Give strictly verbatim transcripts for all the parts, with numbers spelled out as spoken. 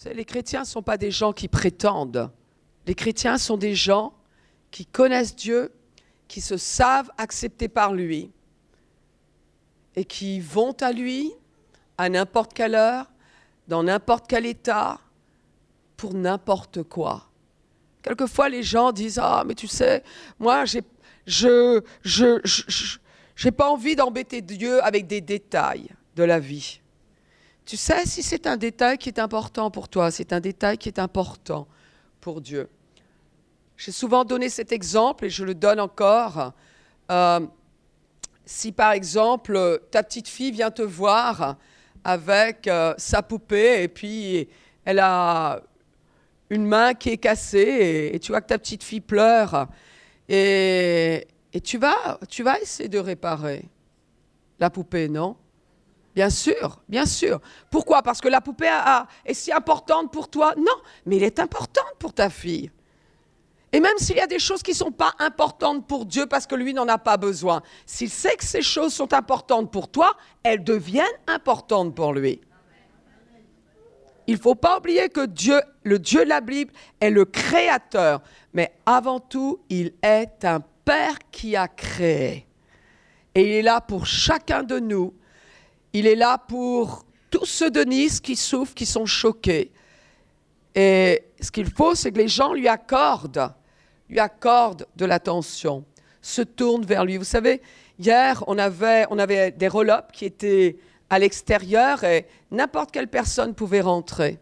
savez, les chrétiens ne sont pas des gens qui prétendent. Les chrétiens sont des gens qui connaissent Dieu, qui se savent acceptés par lui et qui vont à lui à n'importe quelle heure, dans n'importe quel état, pour n'importe quoi. Quelquefois, les gens disent « Ah, mais tu sais, moi, j'ai, je, je, je, je, j'ai pas envie d'embêter Dieu avec des détails de la vie. » Tu sais, si c'est un détail qui est important pour toi, c'est un détail qui est important pour Dieu. J'ai souvent donné cet exemple et je le donne encore. Euh, si par exemple, ta petite fille vient te voir avec euh, sa poupée et puis elle a une main qui est cassée et, et tu vois que ta petite fille pleure et, et tu vas, tu vas essayer de réparer la poupée, non ? Bien sûr, bien sûr. Pourquoi ? Parce que la poupée a, a, est si importante pour toi ? Non, mais elle est importante pour ta fille. Et même s'il y a des choses qui ne sont pas importantes pour Dieu parce que lui n'en a pas besoin, s'il sait que ces choses sont importantes pour toi, elles deviennent importantes pour lui. Il ne faut pas oublier que Dieu, le Dieu de la Bible, est le créateur. Mais avant tout, il est un Père qui a créé. Et il est là pour chacun de nous. Il est là pour tous ceux de Nice qui souffrent, qui sont choqués. Et ce qu'il faut, c'est que les gens lui accordent, lui accordent de l'attention, se tournent vers lui. Vous savez, hier, on avait, on avait des roll-up qui étaient à l'extérieur et n'importe quelle personne pouvait rentrer.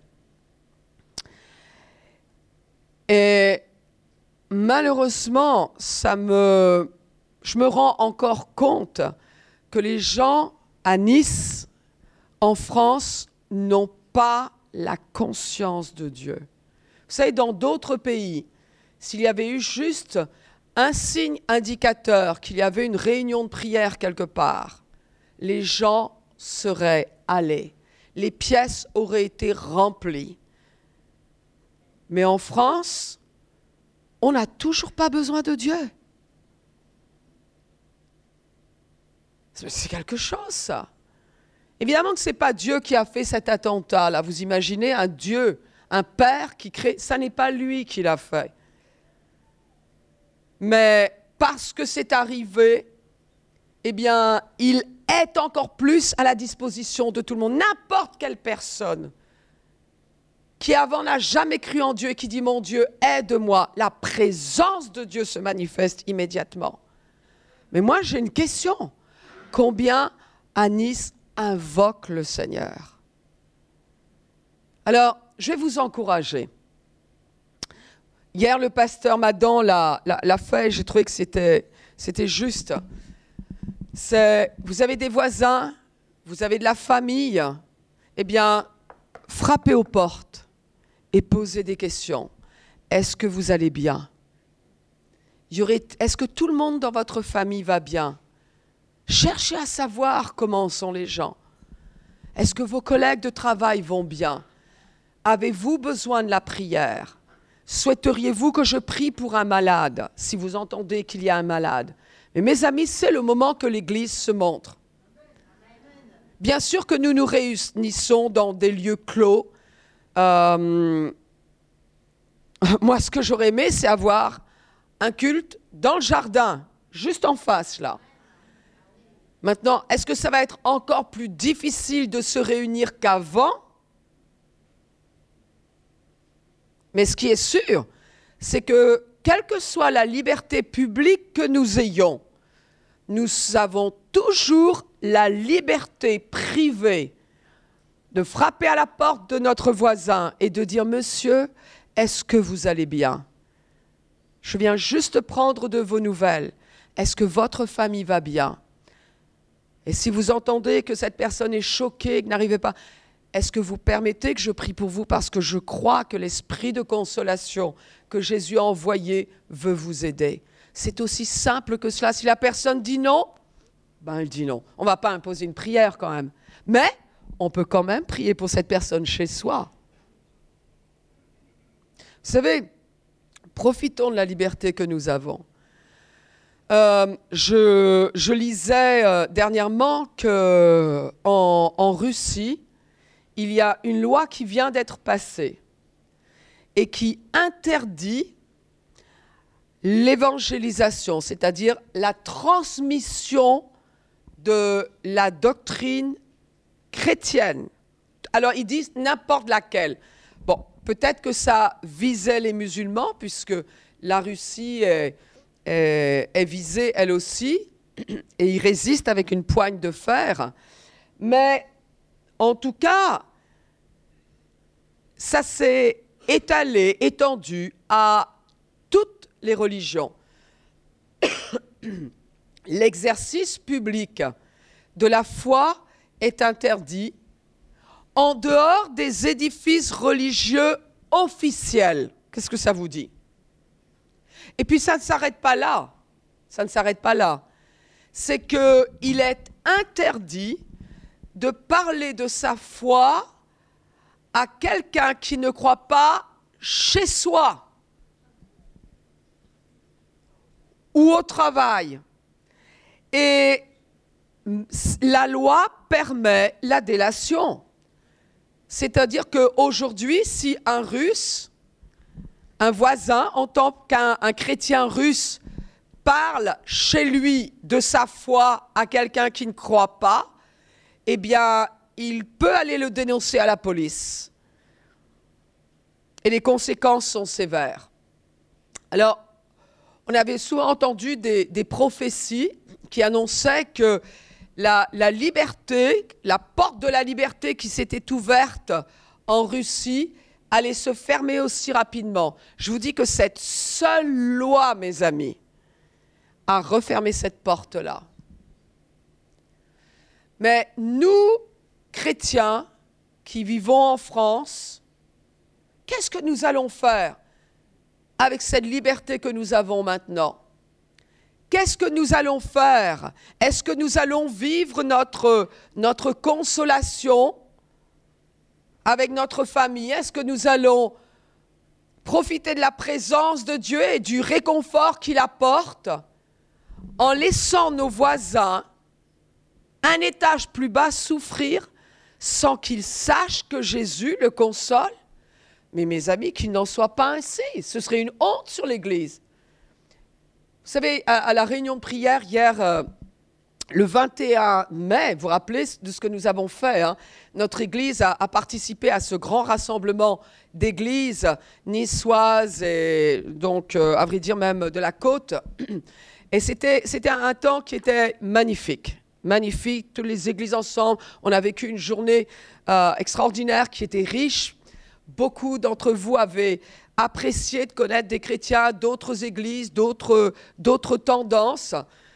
Et malheureusement, ça me, je me rends encore compte que les gens à Nice, en France, n'ont pas la conscience de Dieu. Vous savez, dans d'autres pays, s'il y avait eu juste un signe indicateur qu'il y avait une réunion de prière quelque part, les gens seraient allés. Les pièces auraient été remplies. Mais en France, on n'a toujours pas besoin de Dieu. C'est quelque chose, ça. Évidemment que ce n'est pas Dieu qui a fait cet attentat, là. Vous imaginez un Dieu, un Père qui crée... Ça n'est pas lui qui l'a fait. Mais parce que c'est arrivé, eh bien, il est encore plus à la disposition de tout le monde. N'importe quelle personne qui avant n'a jamais cru en Dieu et qui dit « Mon Dieu, aide-moi », la présence de Dieu se manifeste immédiatement. Mais moi, j'ai une question. Combien à Nice invoquent le Seigneur? Alors, je vais vous encourager. Hier, le pasteur Madan l'a, l'a, l'a fait, j'ai trouvé que c'était, c'était juste. C'est, vous avez des voisins, vous avez de la famille, eh bien, frappez aux portes et posez des questions. Est-ce que vous allez bien? Il y aurait, est-ce que tout le monde dans votre famille va bien? Cherchez à savoir comment sont les gens. Est-ce que vos collègues de travail vont bien? Avez-vous besoin de la prière? Souhaiteriez-vous que je prie pour un malade, si vous entendez qu'il y a un malade? Mais mes amis, c'est le moment que l'Église se montre. Bien sûr que nous nous réunissons dans des lieux clos. Euh, moi, ce que j'aurais aimé, c'est avoir un culte dans le jardin, juste en face, là. Maintenant, est-ce que ça va être encore plus difficile de se réunir qu'avant? Mais ce qui est sûr, c'est que, quelle que soit la liberté publique que nous ayons, nous avons toujours la liberté privée de frapper à la porte de notre voisin et de dire « Monsieur, est-ce que vous allez bien? Je viens juste prendre de vos nouvelles. Est-ce que votre famille va bien? » Et si vous entendez que cette personne est choquée, que n'arrivez pas, est-ce que vous permettez que je prie pour vous parce que je crois que l'esprit de consolation que Jésus a envoyé veut vous aider? C'est aussi simple que cela. Si la personne dit non, ben elle dit non. On ne va pas imposer une prière quand même. Mais on peut quand même prier pour cette personne chez soi. Vous savez, profitons de la liberté que nous avons. Euh, je, je lisais euh, dernièrement qu'en en Russie, il y a une loi qui vient d'être passée et qui interdit l'évangélisation, c'est-à-dire la transmission de la doctrine chrétienne. Alors, ils disent n'importe laquelle. Bon, peut-être que ça visait les musulmans, puisque la Russie est, est, est visée elle aussi, et ils résistent avec une poigne de fer. Mais, en tout cas, ça s'est étalé, étendu à toutes les religions. L'exercice public de la foi est interdit en dehors des édifices religieux officiels. Qu'est-ce que ça vous dit? Et puis ça ne s'arrête pas là. Ça ne s'arrête pas là. C'est qu'il est interdit de parler de sa foi à quelqu'un qui ne croit pas chez soi ou au travail. Et la loi permet la délation. C'est-à-dire qu'aujourd'hui, si un Russe, un voisin, en tant qu'un un chrétien russe, parle chez lui de sa foi à quelqu'un qui ne croit pas, eh bien, il peut aller le dénoncer à la police. Et les conséquences sont sévères. Alors, on avait souvent entendu des, des prophéties qui annonçaient que la, la liberté, la porte de la liberté qui s'était ouverte en Russie allait se fermer aussi rapidement. Je vous dis que cette seule loi, mes amis, a refermé cette porte-là. Mais nous, chrétiens, qui vivons en France, qu'est-ce que nous allons faire avec cette liberté que nous avons maintenant? Qu'est-ce que nous allons faire? Est-ce que nous allons vivre notre, notre consolation avec notre famille? Est-ce que nous allons profiter de la présence de Dieu et du réconfort qu'il apporte en laissant nos voisins un étage plus bas souffrir sans qu'ils sachent que Jésus le console? Mais mes amis, qu'il n'en soit pas ainsi. Ce serait une honte sur l'Église. Vous savez, à, à la réunion de prière hier, euh, le vingt et un mai, vous vous rappelez de ce que nous avons fait, hein? Notre Église a, a participé à ce grand rassemblement d'églises niçoises et donc, euh, à vrai dire même de la côte. Et c'était, c'était un temps qui était magnifique. Magnifique, toutes les églises ensemble. On a vécu une journée euh, extraordinaire qui était riche. Beaucoup d'entre vous avaient apprécié de connaître des chrétiens, d'autres églises, d'autres, d'autres tendances.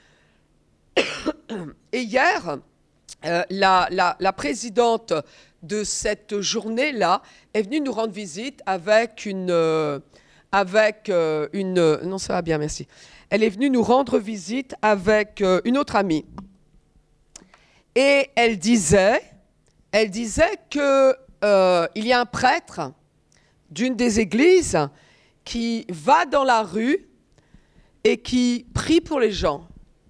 Et hier, euh, la, la, la présidente de cette journée-là est venue nous rendre visite avec une... Euh, avec euh, une... Non, ça va bien, merci. Elle est venue nous rendre visite avec euh, une autre amie. Et elle disait, elle disait que euh, il y a un prêtre d'une des églises qui va dans la rue et qui prie pour les gens.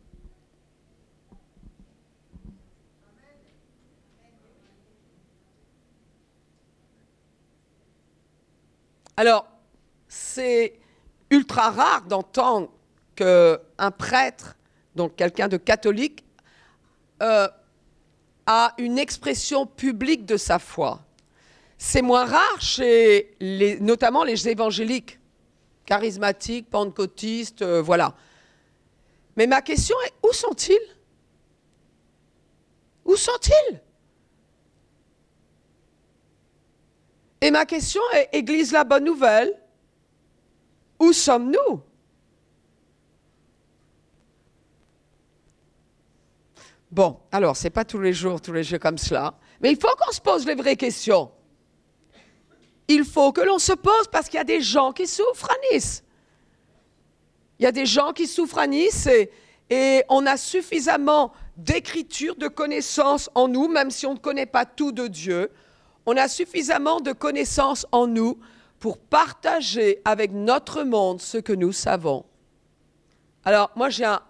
Alors, c'est ultra rare d'entendre qu'un prêtre, donc quelqu'un de catholique, euh, a une expression publique de sa foi. C'est moins rare chez les, notamment les évangéliques, charismatiques, pentecôtistes, euh, voilà. Mais ma question est, où sont-ils? Où sont-ils? Et ma question est, Église la bonne nouvelle, où sommes-nous? Bon, alors, ce n'est pas tous les jours, tous les jours comme cela, mais il faut qu'on se pose les vraies questions. Il faut que l'on se pose parce qu'il y a des gens qui souffrent à Nice. Il y a des gens qui souffrent à Nice et, et on a suffisamment d'écriture, de connaissances en nous, même si on ne connaît pas tout de Dieu. On a suffisamment de connaissances en nous pour partager avec notre monde ce que nous savons. Alors, moi, j'ai un,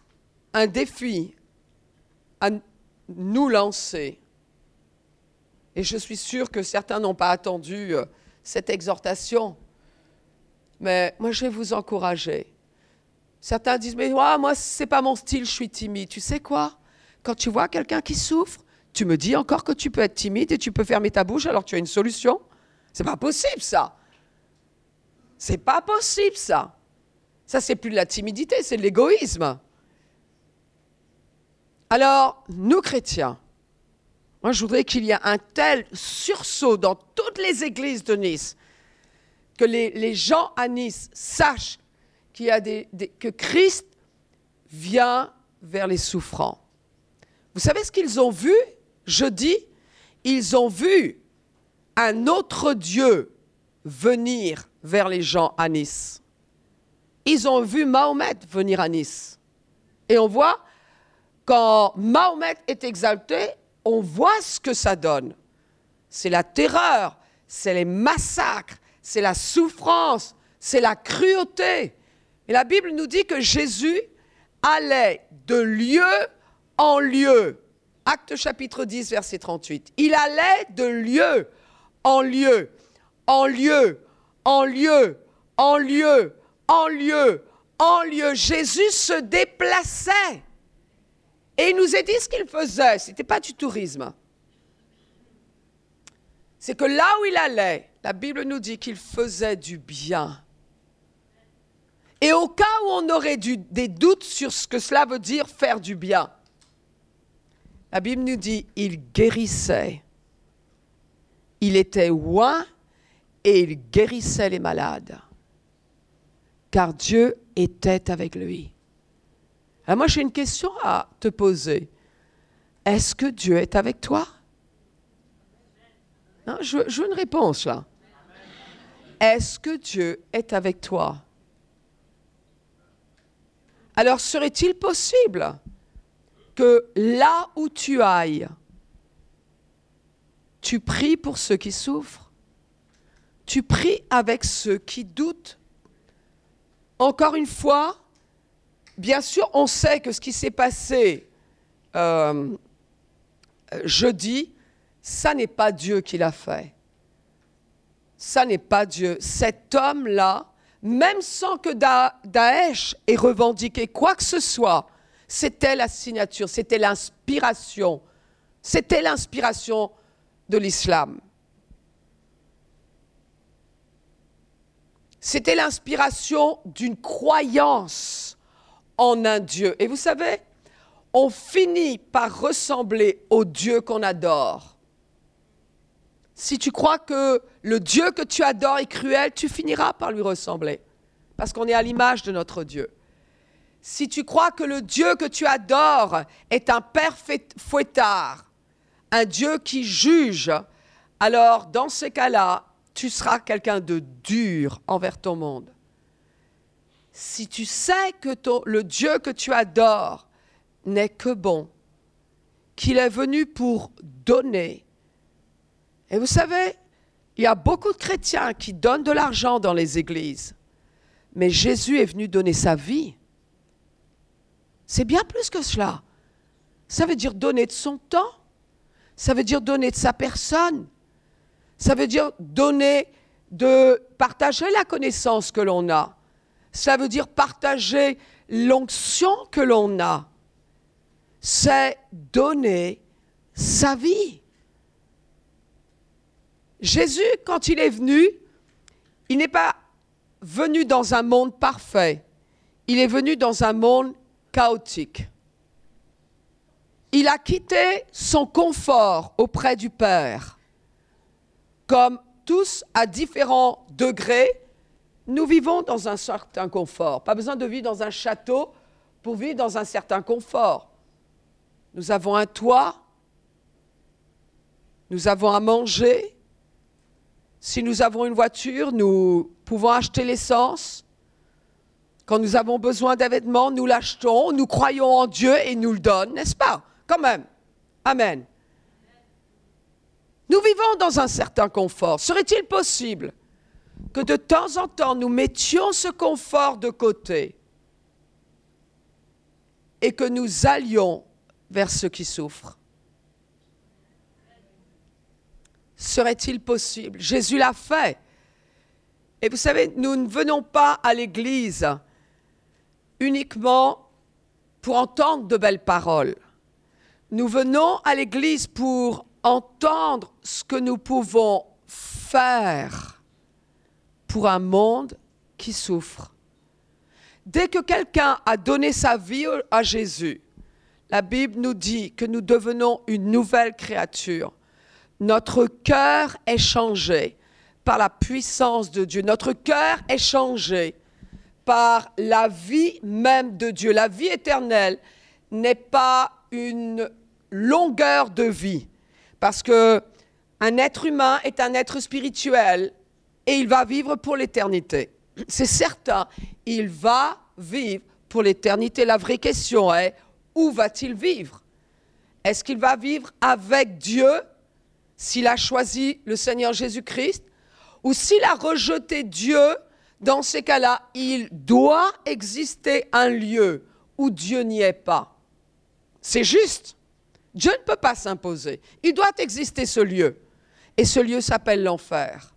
un défi à nous lancer. Et je suis sûre que certains n'ont pas attendu euh, cette exhortation. Mais moi, je vais vous encourager. Certains disent, mais ouais, moi, ce n'est pas mon style, je suis timide. Tu sais quoi? Quand tu vois quelqu'un qui souffre, tu me dis encore que tu peux être timide et tu peux fermer ta bouche alors que tu as une solution? C'est pas possible, ça. C'est pas possible, ça. Ça, c'est plus de la timidité, c'est de l'égoïsme. Alors, nous, chrétiens, moi, je voudrais qu'il y ait un tel sursaut dans toutes les églises de Nice, que les, les gens à Nice sachent qu'il y a des, des, que Christ vient vers les souffrants. Vous savez ce qu'ils ont vu jeudi? Ils ont vu un autre Dieu venir vers les gens à Nice. Ils ont vu Mahomet venir à Nice. Et on voit, quand Mahomet est exalté, on voit ce que ça donne. C'est la terreur, c'est les massacres, c'est la souffrance, c'est la cruauté. Et la Bible nous dit que Jésus allait de lieu en lieu. Actes chapitre dix, verset trente-huit. Il allait de lieu en lieu, en lieu, en lieu, en lieu, en lieu, en lieu. Jésus se déplaçait. Et il nous a dit ce qu'il faisait. Ce n'était pas du tourisme. C'est que là où il allait, la Bible nous dit qu'il faisait du bien. Et au cas où on aurait du, des doutes sur ce que cela veut dire faire du bien, la Bible nous dit il guérissait. Il était oint et il guérissait les malades. Car Dieu était avec lui. Alors moi, j'ai une question à te poser. Est-ce que Dieu est avec toi? Non, je, je veux une réponse là. Est-ce que Dieu est avec toi? Alors, serait-il possible que là où tu ailles, tu pries pour ceux qui souffrent? Tu pries avec ceux qui doutent? Encore une fois, bien sûr, on sait que ce qui s'est passé euh, jeudi, ça n'est pas Dieu qui l'a fait. Ça n'est pas Dieu. Cet homme-là, même sans que Da- Daesh ait revendiqué quoi que ce soit, c'était la signature, c'était l'inspiration. C'était l'inspiration de l'islam. C'était l'inspiration d'une croyance en un Dieu. Et vous savez, on finit par ressembler au Dieu qu'on adore. Si tu crois que le Dieu que tu adores est cruel, tu finiras par lui ressembler. Parce qu'on est à l'image de notre Dieu. Si tu crois que le Dieu que tu adores est un père fouettard, un Dieu qui juge, alors dans ce cas-là, tu seras quelqu'un de dur envers ton monde. Si tu sais que ton, le Dieu que tu adores n'est que bon, qu'il est venu pour donner. Et vous savez, il y a beaucoup de chrétiens qui donnent de l'argent dans les églises, mais Jésus est venu donner sa vie. C'est bien plus que cela. Ça veut dire donner de son temps, ça veut dire donner de sa personne, ça veut dire donner, de partager la connaissance que l'on a. Ça veut dire partager l'onction que l'on a. C'est donner sa vie. Jésus, quand il est venu, il n'est pas venu dans un monde parfait. Il est venu dans un monde chaotique. Il a quitté son confort auprès du Père. Comme tous, à différents degrés, nous vivons dans un certain confort. Pas besoin de vivre dans un château pour vivre dans un certain confort. Nous avons un toit, nous avons à manger. Si nous avons une voiture, nous pouvons acheter l'essence. Quand nous avons besoin d'un vêtement, nous l'achetons, nous croyons en Dieu et il nous le donne, n'est-ce pas? Quand même. Amen. Nous vivons dans un certain confort. Serait-il possible que de temps en temps, nous mettions ce confort de côté et que nous allions vers ceux qui souffrent? serait-il possible? Jésus l'a fait. Et vous savez, nous ne venons pas à l'église uniquement pour entendre de belles paroles. Nous venons à l'église pour entendre ce que nous pouvons faire pour un monde qui souffre. Dès que quelqu'un a donné sa vie à Jésus, la Bible nous dit que nous devenons une nouvelle créature. Notre cœur est changé par la puissance de Dieu. Notre cœur est changé par la vie même de Dieu. La vie éternelle n'est pas une longueur de vie, parce qu'un être humain est un être spirituel et il va vivre pour l'éternité. C'est certain, il va vivre pour l'éternité. La vraie question est, où va-t-il vivre? Est-ce qu'il va vivre avec Dieu, s'il a choisi le Seigneur Jésus-Christ, ou s'il a rejeté Dieu? Dans ces cas-là, il doit exister un lieu où Dieu n'y est pas. C'est juste. Dieu ne peut pas s'imposer. Il doit exister ce lieu. Et ce lieu s'appelle l'enfer.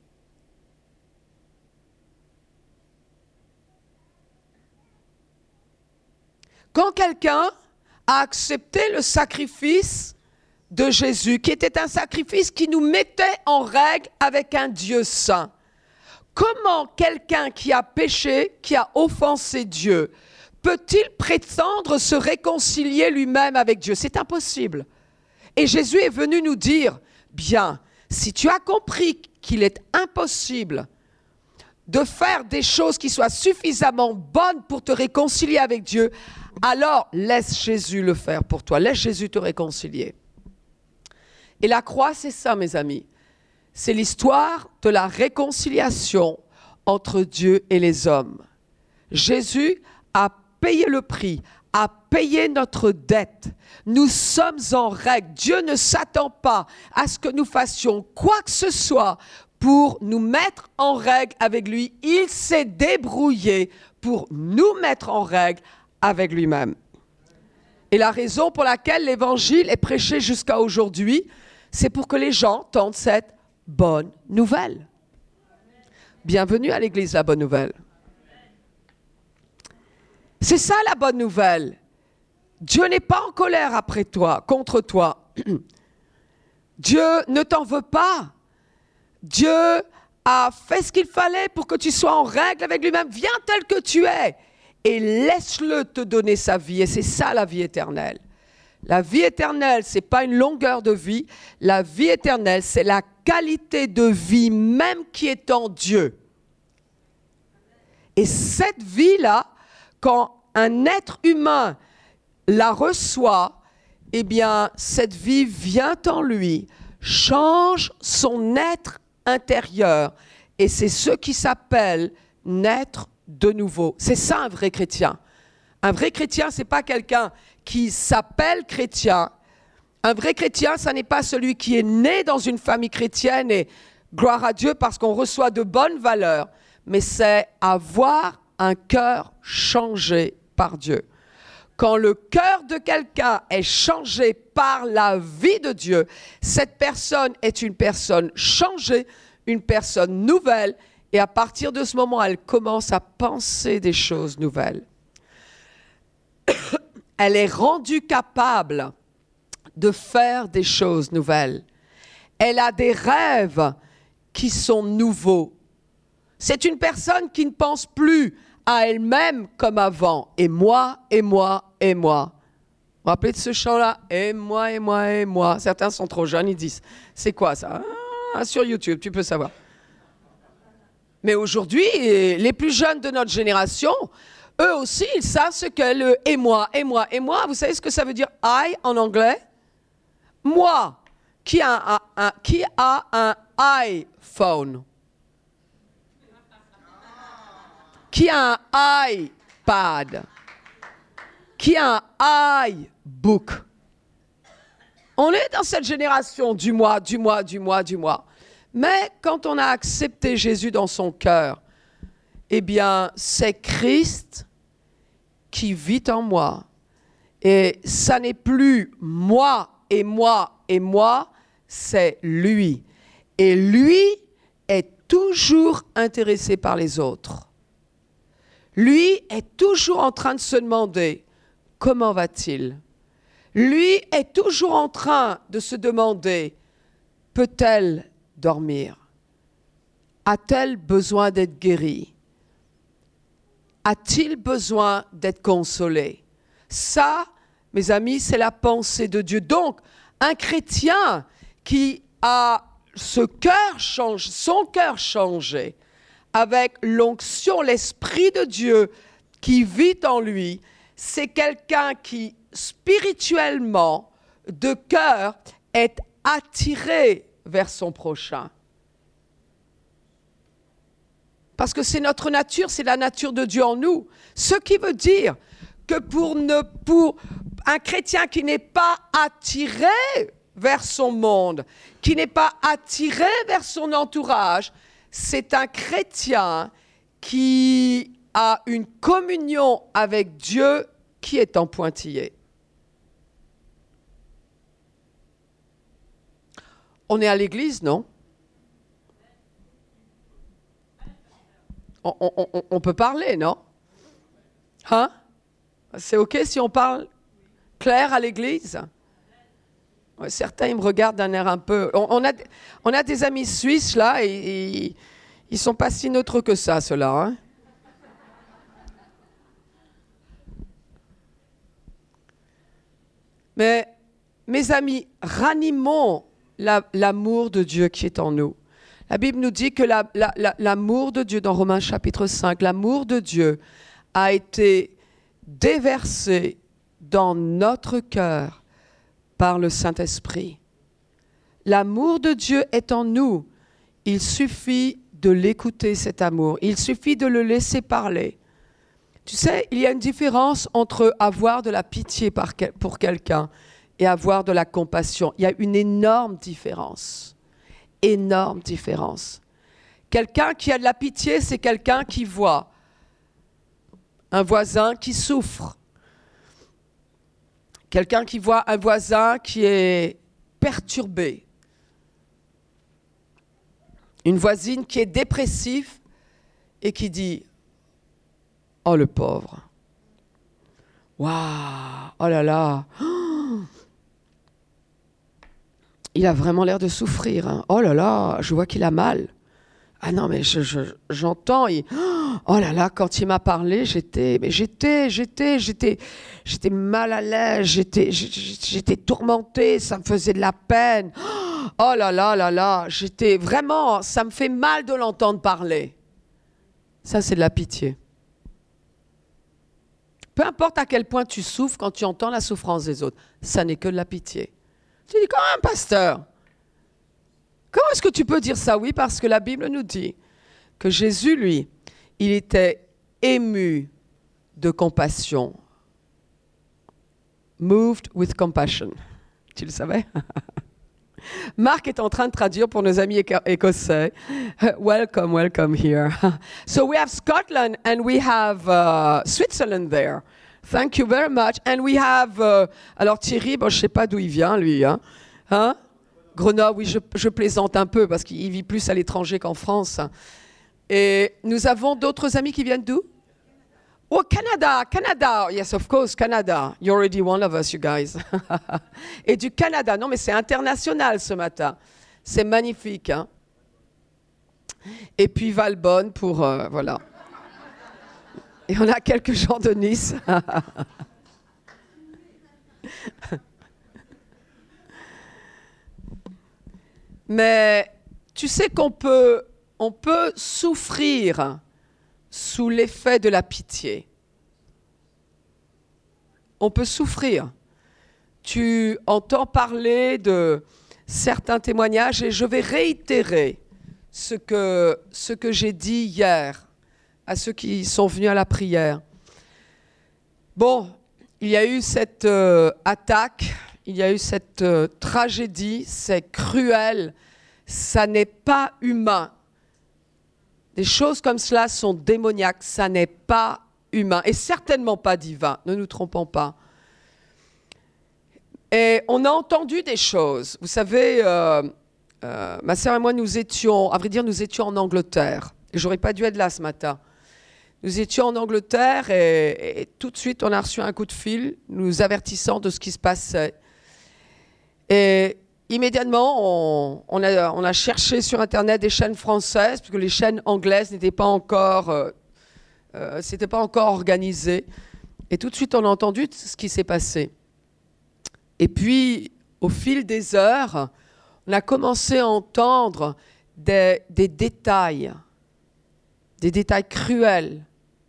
Quand quelqu'un a accepté le sacrifice de Jésus, qui était un sacrifice qui nous mettait en règle avec un Dieu saint, comment quelqu'un qui a péché, qui a offensé Dieu, peut-il prétendre se réconcilier lui-même avec Dieu? C'est impossible. Et Jésus est venu nous dire, bien, si tu as compris qu'il est impossible de faire des choses qui soient suffisamment bonnes pour te réconcilier avec Dieu, alors laisse Jésus le faire pour toi. Laisse Jésus te réconcilier. Et la croix, c'est ça, mes amis. C'est l'histoire de la réconciliation entre Dieu et les hommes. Jésus a payé le prix, a payé notre dette. Nous sommes en règle. Dieu ne s'attend pas à ce que nous fassions quoi que ce soit pour nous mettre en règle avec lui. Il s'est débrouillé pour nous mettre en règle avec lui-même. Et la raison pour laquelle l'évangile est prêché jusqu'à aujourd'hui, c'est pour que les gens entendent cette bonne nouvelle. Bienvenue à l'église, la bonne nouvelle. C'est ça la bonne nouvelle. Dieu n'est pas en colère après toi, contre toi. Dieu ne t'en veut pas. Dieu a fait ce qu'il fallait pour que tu sois en règle avec lui-même. Viens tel que tu es et laisse-le te donner sa vie. Et c'est ça la vie éternelle. La vie éternelle, ce n'est pas une longueur de vie. La vie éternelle, c'est la qualité de vie même qui est en Dieu. Et cette vie-là, quand un être humain la reçoit, eh bien, cette vie vient en lui, change son être intérieur. Et c'est ce qui s'appelle naître de nouveau. C'est ça un vrai chrétien. Un vrai chrétien, ce n'est pas quelqu'un qui s'appelle chrétien. Un vrai chrétien, ce n'est pas celui qui est né dans une famille chrétienne et gloire à Dieu parce qu'on reçoit de bonnes valeurs, mais c'est avoir un cœur changé par Dieu. Quand le cœur de quelqu'un est changé par la vie de Dieu, cette personne est une personne changée, une personne nouvelle, et à partir de ce moment, elle commence à penser des choses nouvelles. Elle est rendue capable de faire des choses nouvelles. Elle a des rêves qui sont nouveaux. C'est une personne qui ne pense plus à elle-même comme avant. Et moi, et moi, et moi. Vous vous rappelez de ce chant-là? Et moi, et moi, et moi. Certains sont trop jeunes, ils disent, c'est quoi ça? Ah, sur YouTube, tu peux savoir. Mais aujourd'hui, les plus jeunes de notre génération, eux aussi, ils savent ce que le « et moi »,« et moi »,« et moi », vous savez ce que ça veut dire « I » en anglais? Moi, qui a un, un, qui a un iPhone? Qui a un iPad? Qui a un iBook? On est dans cette génération du moi, du moi, du moi, du moi. Mais quand on a accepté Jésus dans son cœur, eh bien, c'est Christ qui vit en moi. Et ça n'est plus moi et moi et moi, c'est lui. Et lui est toujours intéressé par les autres. Lui est toujours en train de se demander comment va-t-il. Lui est toujours en train de se demander, peut-elle dormir? A-t-elle besoin d'être guérie? A-t-il besoin d'être consolé? Ça, mes amis, c'est la pensée de Dieu. Donc, un chrétien qui a ce cœur changé, son cœur changé, avec l'onction, l'Esprit de Dieu qui vit en lui, c'est quelqu'un qui, spirituellement, de cœur, est attiré vers son prochain. Parce que c'est notre nature, c'est la nature de Dieu en nous. Ce qui veut dire que pour, ne, pour un chrétien qui n'est pas attiré vers son monde, qui n'est pas attiré vers son entourage, c'est un chrétien qui a une communion avec Dieu qui est en pointillé. On est à l'église, non? On, on, on, on peut parler, non? Hein? C'est OK si on parle clair à l'église? Ouais, certains, ils me regardent d'un air un peu... On, on, a, on a des amis suisses, là, et, et ils ne sont pas si neutres que ça, ceux-là. Hein? Mais, mes amis, ranimons la, l'amour de Dieu qui est en nous. La Bible nous dit que la, la, la, l'amour de Dieu, dans Romains chapitre cinq, l'amour de Dieu a été déversé dans notre cœur par le Saint-Esprit. L'amour de Dieu est en nous. Il suffit de l'écouter, cet amour. Il suffit de le laisser parler. Tu sais, il y a une différence entre avoir de la pitié pour quelqu'un et avoir de la compassion. Il y a une énorme différence. Énorme différence. Quelqu'un qui a de la pitié, c'est quelqu'un qui voit un voisin qui souffre. Quelqu'un qui voit un voisin qui est perturbé. Une voisine qui est dépressive et qui dit « Oh, le pauvre. Waouh, oh là là. Oh, il a vraiment l'air de souffrir. Hein. Oh là là, je vois qu'il a mal. Ah non, mais je, je, j'entends. Il... Oh là là, quand il m'a parlé, j'étais, mais j'étais, j'étais, j'étais, j'étais mal à l'aise, j'étais, j'étais tourmentée, ça me faisait de la peine. Oh là là là là, j'étais vraiment, ça me fait mal de l'entendre parler. Ça, c'est de la pitié. Peu importe à quel point tu souffres quand tu entends la souffrance des autres, ça n'est que de la pitié. Tu dis, comment un pasteur? Comment est-ce que tu peux dire ça? Oui, parce que la Bible nous dit que Jésus, lui, il était ému de compassion. Moved with compassion. Tu le savais? Marc est en train de traduire pour nos amis écossais. Welcome, welcome here. So we have Scotland and we have uh, Switzerland there. Thank you very much. And we have... Uh, alors Thierry, bon, je ne sais pas d'où il vient, lui. Hein? Hein? Grenoble, oui, je, je plaisante un peu parce qu'il vit plus à l'étranger qu'en France. Et nous avons d'autres amis qui viennent d'où? Oh, Canada, Canada. Yes, of course, Canada. You're already one of us, you guys. Et du Canada. Non, mais c'est international ce matin. C'est magnifique. Hein? Et puis Valbonne pour... Euh, voilà. Et on a quelques gens de Nice. Mais tu sais qu'on peut, on peut souffrir sous l'effet de la pitié. On peut souffrir. Tu entends parler de certains témoignages et je vais réitérer ce que, ce que j'ai dit hier à ceux qui sont venus à la prière. Bon, il y a eu cette euh, attaque, il y a eu cette euh, tragédie, c'est cruel, ça n'est pas humain. Des choses comme cela sont démoniaques, ça n'est pas humain et certainement pas divin, ne nous trompons pas. Et on a entendu des choses. Vous savez, euh, euh, ma sœur et moi, nous étions, à vrai dire, nous étions en Angleterre. Et j'aurais pas dû être là ce matin. Nous étions en Angleterre et, et tout de suite, on a reçu un coup de fil nous avertissant de ce qui se passait. Et immédiatement, on, on, a, on a cherché sur Internet des chaînes françaises, parce que les chaînes anglaises n'étaient pas encore, euh, euh, c'était pas encore organisé. Et tout de suite, on a entendu ce qui s'est passé. Et puis, au fil des heures, on a commencé à entendre des, des détails, des détails cruels.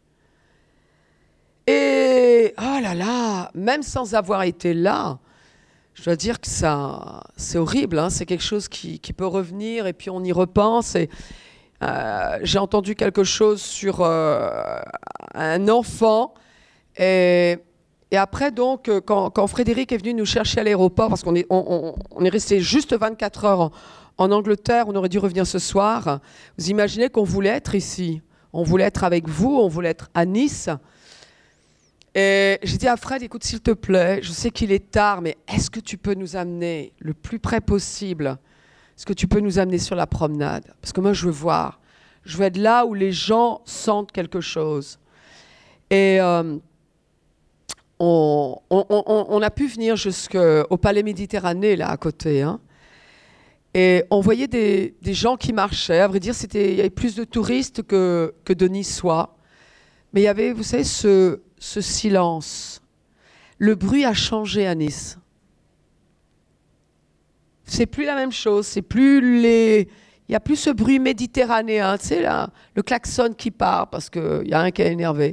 Et, oh là là, même sans avoir été là, je dois dire que ça, c'est horrible, hein, c'est quelque chose qui, qui peut revenir et puis on y repense. Et, euh, j'ai entendu quelque chose sur euh, un enfant et, et après donc quand, quand Frédéric est venu nous chercher à l'aéroport, parce qu'on est, on, on, on est resté juste vingt-quatre heures en, en Angleterre, on aurait dû revenir ce soir, vous imaginez qu'on voulait être ici, on voulait être avec vous, on voulait être à Nice. Et j'ai dit à Fred, écoute, s'il te plaît, je sais qu'il est tard, mais est-ce que tu peux nous amener le plus près possible? Est-ce que tu peux nous amener sur la promenade? Parce que moi, je veux voir. Je veux être là où les gens sentent quelque chose. Et euh, on, on, on, on a pu venir jusqu'au Palais Méditerranée, là, à côté. Hein. Et on voyait des, des gens qui marchaient. À vrai dire, c'était, il y avait plus de touristes que, que de Niçois. Mais il y avait, vous savez, ce... ce silence. Le bruit a changé à Nice. C'est plus la même chose, c'est plus les... Il n'y a plus ce bruit méditerranéen, tu sais, là, le klaxon qui part parce qu'il y a un qui est énervé.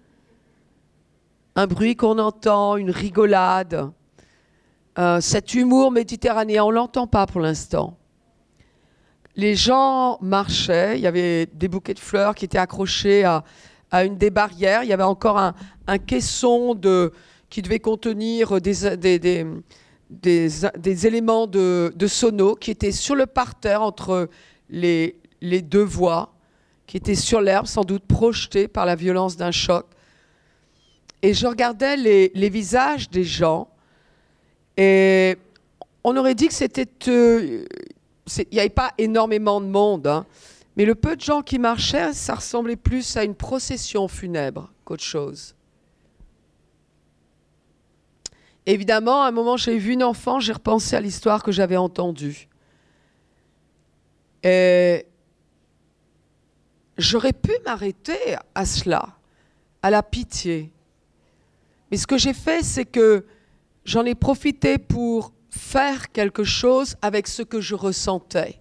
Un bruit qu'on entend, une rigolade. Euh, cet humour méditerranéen, on ne l'entend pas pour l'instant. Les gens marchaient, il y avait des bouquets de fleurs qui étaient accrochés à... à une des barrières, il y avait encore un, un caisson de, qui devait contenir des, des, des, des, des éléments de, de sono qui étaient sur le parterre entre les, les deux voies, qui étaient sur l'herbe, sans doute projetés par la violence d'un choc. Et je regardais les, les visages des gens et on aurait dit que c'était... Euh, c'est, il n'y avait pas énormément de monde, hein. Mais le peu de gens qui marchaient, ça ressemblait plus à une procession funèbre qu'autre chose. Évidemment, à un moment, j'ai vu une enfant, j'ai repensé à l'histoire que j'avais entendue. Et j'aurais pu m'arrêter à cela, à la pitié. Mais ce que j'ai fait, c'est que j'en ai profité pour faire quelque chose avec ce que je ressentais.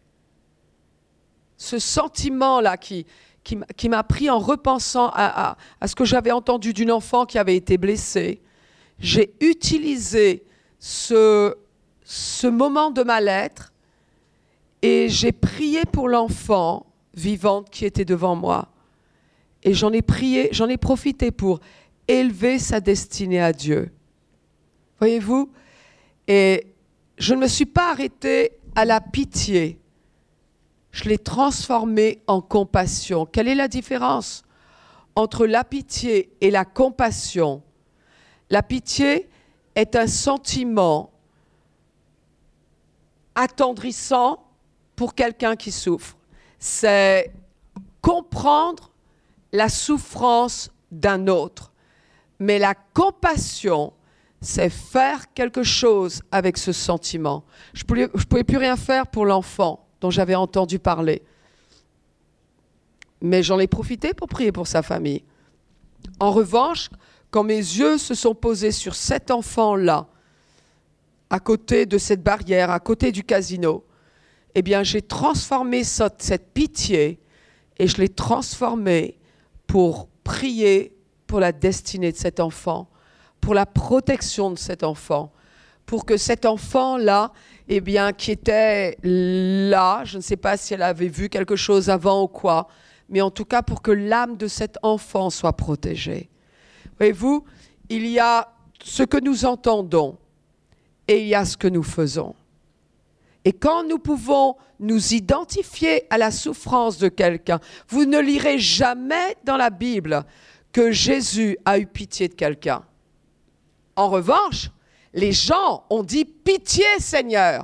Ce sentiment-là qui, qui, qui m'a pris en repensant à, à, à ce que j'avais entendu d'une enfant qui avait été blessée, j'ai utilisé ce, ce moment de mal-être et j'ai prié pour l'enfant vivante qui était devant moi. Et j'en ai prié, j'en ai profité pour élever sa destinée à Dieu. Voyez-vous? Et je ne me suis pas arrêtée à la pitié. Je l'ai transformé en compassion. Quelle est la différence entre la pitié et la compassion? La pitié est un sentiment attendrissant pour quelqu'un qui souffre. C'est comprendre la souffrance d'un autre. Mais la compassion, c'est faire quelque chose avec ce sentiment. Je ne pouvais, je pouvais plus rien faire pour l'enfant dont j'avais entendu parler. Mais j'en ai profité pour prier pour sa famille. En revanche, quand mes yeux se sont posés sur cet enfant-là, à côté de cette barrière, à côté du casino, eh bien, j'ai transformé cette, cette pitié et je l'ai transformée pour prier pour la destinée de cet enfant, pour la protection de cet enfant, pour que cet enfant-là, eh bien, qui était là, je ne sais pas si elle avait vu quelque chose avant ou quoi, mais en tout cas pour que l'âme de cet enfant soit protégée. Voyez-vous, il y a ce que nous entendons et il y a ce que nous faisons. Et quand nous pouvons nous identifier à la souffrance de quelqu'un, vous ne lirez jamais dans la Bible que Jésus a eu pitié de quelqu'un. En revanche, les gens ont dit « Pitié, Seigneur ».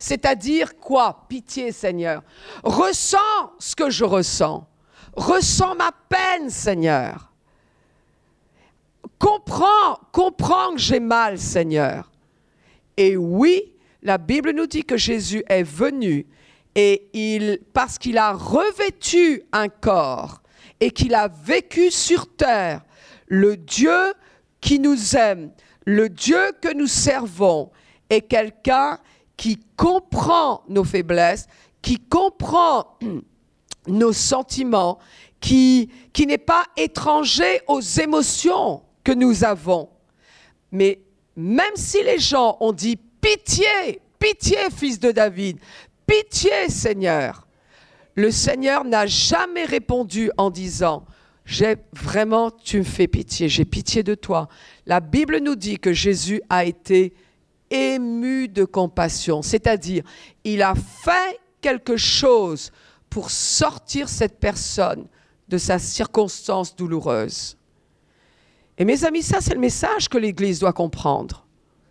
C'est-à-dire quoi? Pitié, Seigneur. Ressens ce que je ressens. Ressens ma peine, Seigneur. Comprends, comprends que j'ai mal, Seigneur. Et oui, la Bible nous dit que Jésus est venu et il, parce qu'il a revêtu un corps et qu'il a vécu sur terre, le Dieu qui nous aime, le Dieu que nous servons est quelqu'un qui comprend nos faiblesses, qui comprend nos sentiments, qui, qui n'est pas étranger aux émotions que nous avons. Mais même si les gens ont dit « Pitié, pitié, fils de David, pitié, Seigneur », le Seigneur n'a jamais répondu en disant « J'ai vraiment, tu me fais pitié, j'ai pitié de toi ». La Bible nous dit que Jésus a été ému de compassion, c'est-à-dire il a fait quelque chose pour sortir cette personne de sa circonstance douloureuse. Et mes amis, ça c'est le message que l'Église doit comprendre.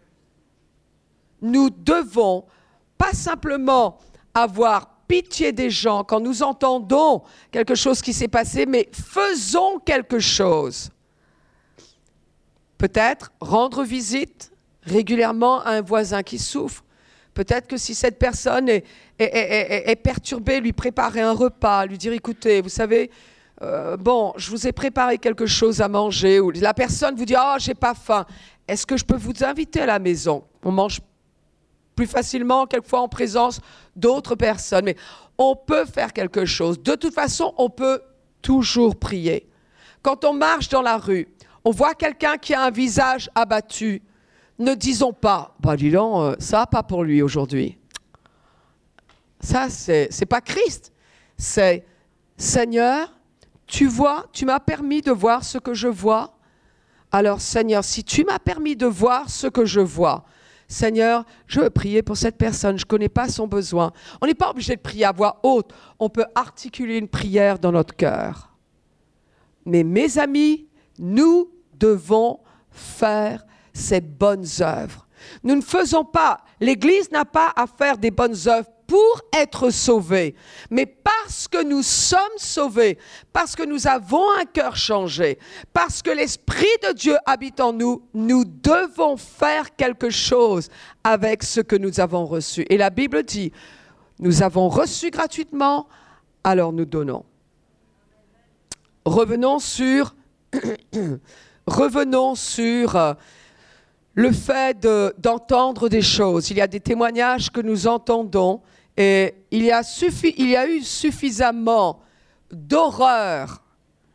Nous devons pas simplement avoir pitié des gens quand nous entendons quelque chose qui s'est passé, mais faisons quelque chose. Peut-être rendre visite régulièrement à un voisin qui souffre. Peut-être que si cette personne est, est, est, est, est perturbée, lui préparer un repas, lui dire, écoutez, vous savez, euh, bon, je vous ai préparé quelque chose à manger. Ou la personne vous dit, oh, j'ai pas faim. Est-ce que je peux vous inviter à la maison? On mange plus facilement, quelquefois en présence d'autres personnes. Mais on peut faire quelque chose. De toute façon, on peut toujours prier. Quand on marche dans la rue, on voit quelqu'un qui a un visage abattu. Ne disons pas, bah dis donc, ça va pas pour lui aujourd'hui. Ça, c'est, c'est pas Christ. C'est, Seigneur, tu vois, tu m'as permis de voir ce que je vois. Alors, Seigneur, si tu m'as permis de voir ce que je vois, Seigneur, je veux prier pour cette personne, je ne connais pas son besoin. On n'est pas obligé de prier à voix haute. On peut articuler une prière dans notre cœur. Mais mes amis, nous devons faire ces bonnes œuvres. Nous ne faisons pas, l'Église n'a pas à faire des bonnes œuvres pour être sauvés, mais parce que nous sommes sauvés, parce que nous avons un cœur changé, parce que l'Esprit de Dieu habite en nous, nous devons faire quelque chose avec ce que nous avons reçu. Et la Bible dit, nous avons reçu gratuitement, alors nous donnons. Revenons sur, revenons sur euh, le fait de, d'entendre des choses. Il y a des témoignages que nous entendons et il y a, suffi, il y a eu suffisamment d'horreur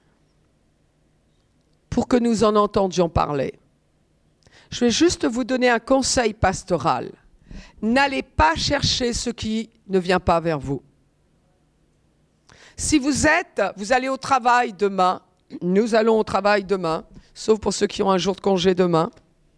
pour que nous en entendions parler. Je vais juste vous donner un conseil pastoral. N'allez pas chercher ce qui ne vient pas vers vous. Si vous êtes, vous allez au travail demain, nous allons au travail demain, sauf pour ceux qui ont un jour de congé demain.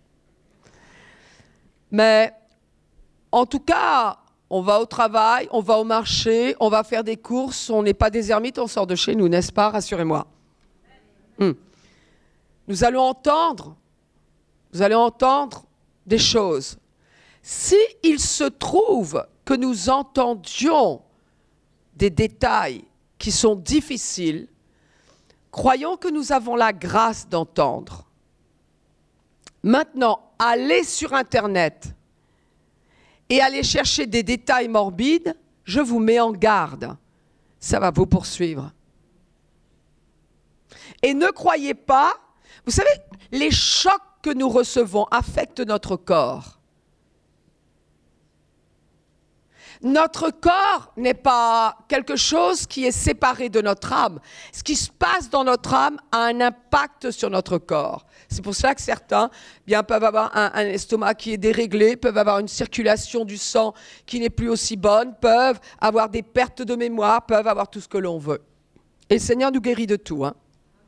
Mais en tout cas, on va au travail, on va au marché, on va faire des courses, on n'est pas des ermites, on sort de chez nous, n'est-ce pas? Rassurez-moi. Hum. Nous allons entendre, vous allez entendre des choses. S'il se trouve que nous entendions des détails qui sont difficiles, croyons que nous avons la grâce d'entendre. Maintenant, allez sur Internet et allez chercher des détails morbides, je vous mets en garde. Ça va vous poursuivre. Et ne croyez pas, vous savez, les chocs que nous recevons affectent notre corps. Notre corps n'est pas quelque chose qui est séparé de notre âme. Ce qui se passe dans notre âme a un impact sur notre corps. C'est pour ça que certains bien, peuvent avoir un, un estomac qui est déréglé, peuvent avoir une circulation du sang qui n'est plus aussi bonne, peuvent avoir des pertes de mémoire, peuvent avoir tout ce que l'on veut. Et le Seigneur nous guérit de tout. Hein.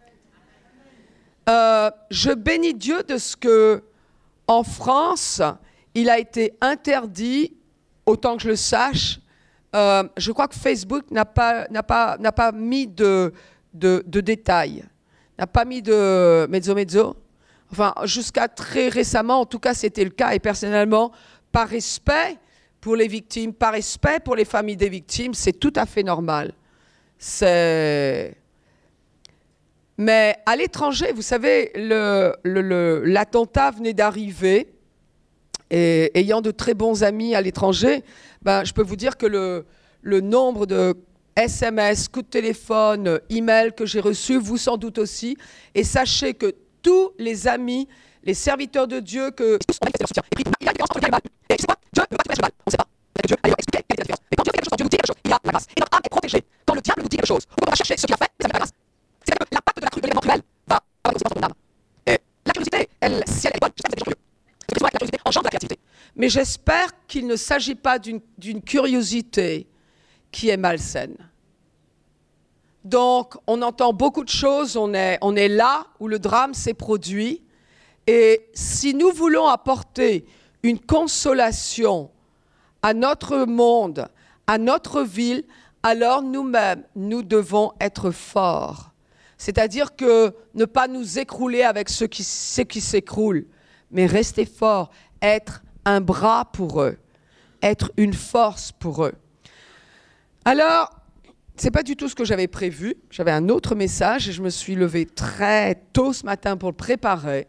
Euh, je bénis Dieu de ce que, en France, il a été interdit. Autant que je le sache, euh, je crois que Facebook n'a pas, n'a pas, n'a pas mis de, de, de détails, n'a pas mis de mezzo mezzo. Enfin, jusqu'à très récemment, en tout cas, c'était le cas. Et personnellement, par respect pour les victimes, par respect pour les familles des victimes, c'est tout à fait normal. C'est... Mais à l'étranger, vous savez, le, le, le, l'attentat venait d'arriver, et ayant de très bons amis à l'étranger, ben, je peux vous dire que le, le nombre de S M S, coups de téléphone, emails que j'ai reçus, vous sans doute aussi, et sachez que tous les amis, les serviteurs de Dieu, que... Et puis, il y a une différence entre le bien et le mal. Et c'est quoi? Dieu ne veut pas tout faire mal. On ne sait pas. Dieu, allez expliquer quelle est la différence. Mais quand Dieu fait quelque chose, Dieu nous dit quelque chose, il y a la grâce. Et notre âme est protégée. Quand le diable nous dit quelque chose, on va chercher ce qu'il a fait, et ça met la grâce. C'est que l'impact de la truc de l'élément cruel va avoir une conséquence sur ton âme. Et la curiosité, elle, si elle est bonne, j'espère que c'est des gens curieux. Parce que souvent, avec la curiosité, engendre de la créativité. Mais j'espère qu'il ne s'agit pas d'une, d'une curiosité qui est malsaine. Donc, on entend beaucoup de choses, on est, on est là où le drame s'est produit. Et si nous voulons apporter une consolation à notre monde, à notre ville, alors nous-mêmes, nous devons être forts. C'est-à-dire que ne pas nous écrouler avec ceux qui, ceux qui s'écroulent, mais rester forts, être un bras pour eux, être une force pour eux. Alors, ce n'est pas du tout ce que j'avais prévu. J'avais un autre message et je me suis levée très tôt ce matin pour le préparer.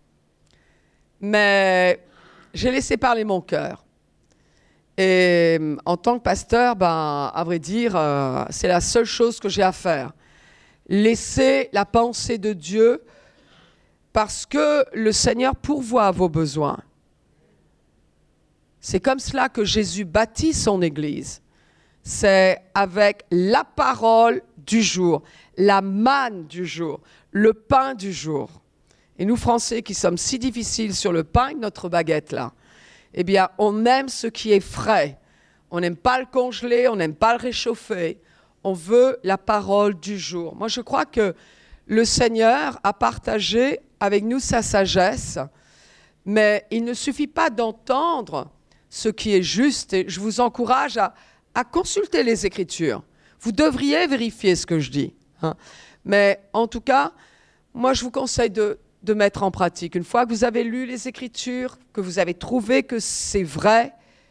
Mais j'ai laissé parler mon cœur. Et en tant que pasteur, ben, à vrai dire, euh, c'est la seule chose que j'ai à faire. Laisser la pensée de Dieu parce que le Seigneur pourvoit à vos besoins. C'est comme cela que Jésus bâtit son Église. C'est avec la parole du jour, la manne du jour, le pain du jour. Et nous, Français, qui sommes si difficiles sur le pain de notre baguette, là, eh bien, on aime ce qui est frais. On n'aime pas le congeler, on n'aime pas le réchauffer. On veut la parole du jour. Moi, je crois que le Seigneur a partagé avec nous sa sagesse, mais il ne suffit pas d'entendre ce qui est juste. Et je vous encourage à, à consulter les Écritures. Vous devriez vérifier ce que je dis. Hein. Mais en tout cas, moi, je vous conseille de... de mettre en pratique. Une fois que vous avez lu les Écritures, que vous avez trouvé que c'est vrai,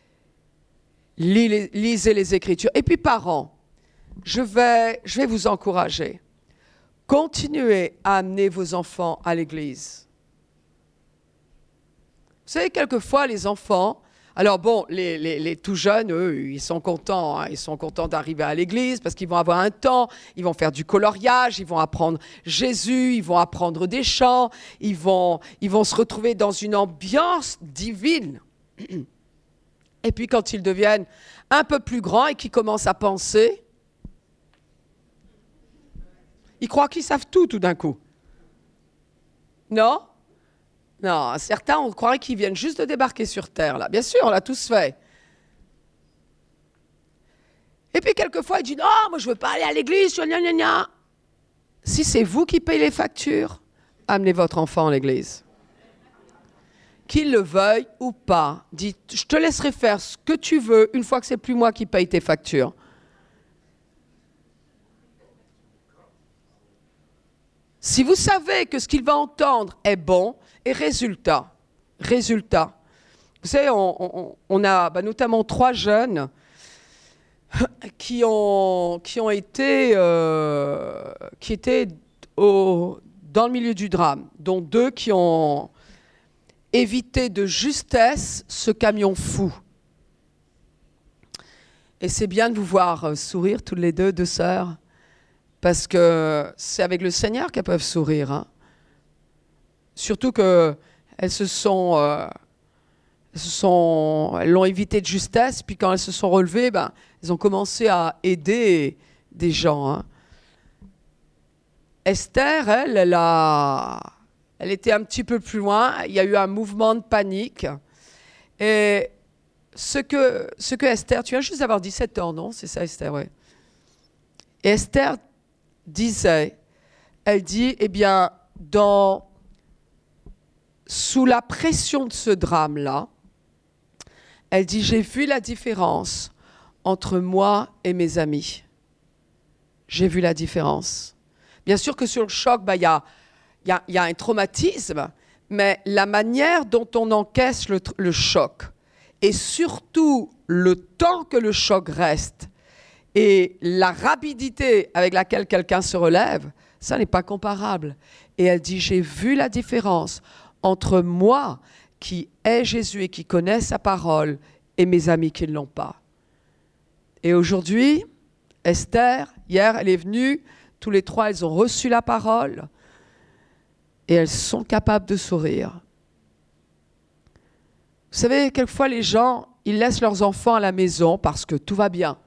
lisez les Écritures. Et puis, parents, je vais, je vais vous encourager. Continuez à amener vos enfants à l'église. Vous savez, quelquefois, les enfants... Alors bon, les, les, les tout jeunes, eux, ils sont contents. Hein, ils sont contents d'arriver à l'église parce qu'ils vont avoir un temps, ils vont faire du coloriage, ils vont apprendre Jésus, ils vont apprendre des chants, ils vont, ils vont se retrouver dans une ambiance divine. Et puis quand ils deviennent un peu plus grands et qu'ils commencent à penser, ils croient qu'ils savent tout tout d'un coup. Non ? Non, certains, on croirait qu'ils viennent juste de débarquer sur Terre, là. Bien sûr, on l'a tous fait. Et puis, quelquefois, ils disent « Non, moi, je ne veux pas aller à l'église, je suis gna gna gna. » Si c'est vous qui payez les factures, amenez votre enfant à l'église. Qu'il le veuille ou pas, dites « Je te laisserai faire ce que tu veux une fois que c'est plus moi qui paye tes factures. » Si vous savez que ce qu'il va entendre est bon, et résultat, résultat, vous savez, on, on, on a bah, notamment trois jeunes qui ont, qui ont été, euh, qui étaient au, dans le milieu du drame, dont deux qui ont évité de justesse ce camion fou. Et c'est bien de vous voir sourire, toutes les deux, deux sœurs, parce que c'est avec le Seigneur qu'elles peuvent sourire. Hein. Surtout qu'elles se sont, euh, elles se sont, elles l'ont évité de justesse, puis quand elles se sont relevées, ben, elles ont commencé à aider des gens. Hein. Esther, elle, elle, a, elle était un petit peu plus loin. Il y a eu un mouvement de panique. Et ce que, ce que Esther, tu viens juste d'avoir dix-sept ans, non? C'est ça, Esther, oui. Et Esther disait, elle dit, eh bien, dans, sous la pression de ce drame-là, elle dit, j'ai vu la différence entre moi et mes amis. J'ai vu la différence. Bien sûr que sur le choc, bah, y a, y a, y a un traumatisme, mais la manière dont on encaisse le, le choc et surtout le temps que le choc reste et la rapidité avec laquelle quelqu'un se relève, ça n'est pas comparable. Et elle dit, j'ai vu la différence entre moi qui ai Jésus et qui connais sa parole et mes amis qui ne l'ont pas. Et aujourd'hui, Esther, hier, elle est venue, tous les trois, elles ont reçu la parole et elles sont capables de sourire. Vous savez, quelquefois les gens, ils laissent leurs enfants à la maison parce que tout va bien.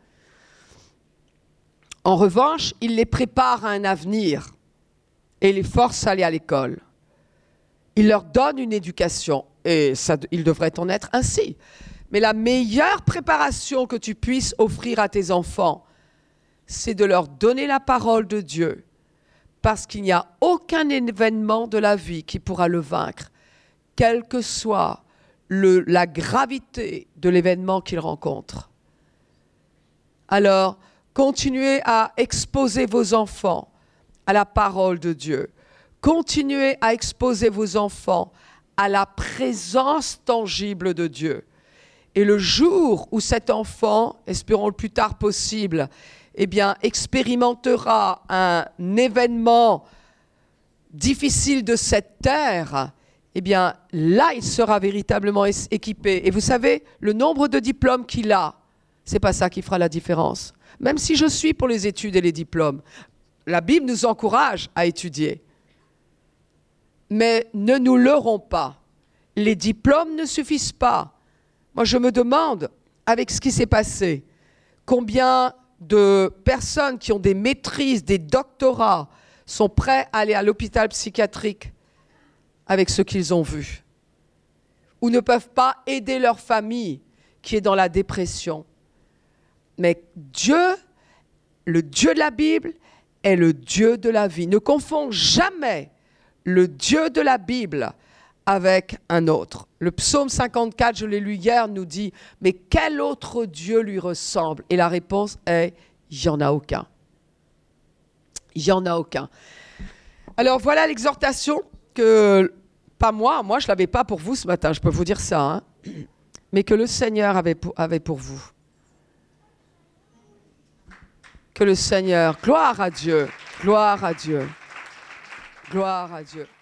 En revanche, ils les préparent à un avenir et les forcent à aller à l'école. Ils leur donnent une éducation et ça, il devrait en être ainsi. Mais la meilleure préparation que tu puisses offrir à tes enfants, c'est de leur donner la parole de Dieu, parce qu'il n'y a aucun événement de la vie qui pourra le vaincre, quelle que soit le, la gravité de l'événement qu'ils rencontrent. Alors, continuez à exposer vos enfants à la parole de Dieu. Continuez à exposer vos enfants à la présence tangible de Dieu. Et le jour où cet enfant, espérons le plus tard possible, eh bien, expérimentera un événement difficile de cette terre, eh bien, là, il sera véritablement équipé. Et vous savez, le nombre de diplômes qu'il a, c'est pas ça qui fera la différence. Même si je suis pour les études et les diplômes, la Bible nous encourage à étudier. Mais ne nous leurrons pas. Les diplômes ne suffisent pas. Moi, je me demande, avec ce qui s'est passé, combien de personnes qui ont des maîtrises, des doctorats, sont prêts à aller à l'hôpital psychiatrique avec ce qu'ils ont vu, ou ne peuvent pas aider leur famille qui est dans la dépression. Mais Dieu, le Dieu de la Bible, est le Dieu de la vie. Ne confonds jamais le Dieu de la Bible avec un autre. Le psaume cinquante-quatre, je l'ai lu hier, nous dit « Mais quel autre Dieu lui ressemble ?» Et la réponse est « Il n'y en a aucun. » Il n'y en a aucun. Alors voilà l'exhortation que, pas moi, moi je ne l'avais pas pour vous ce matin, je peux vous dire ça, hein, mais que le Seigneur avait pour, avait pour vous. Que le Seigneur, gloire à Dieu, gloire à Dieu, gloire à Dieu.